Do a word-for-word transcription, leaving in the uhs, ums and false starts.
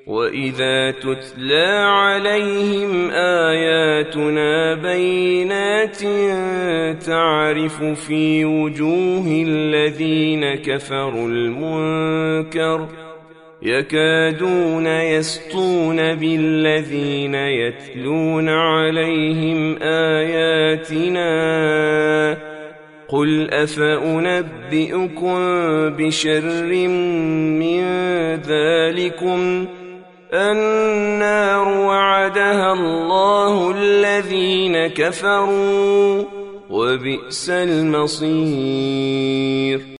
وإذا تتلى عليهم آياتنا بينات تعرف في وجوه الذين كفروا المنكر يكادون يسطون بالذين يتلون عليهم آياتنا قل أفأنبئكم بشر من ذلكم النار وعدها الله الذين كفروا وبئس المصير.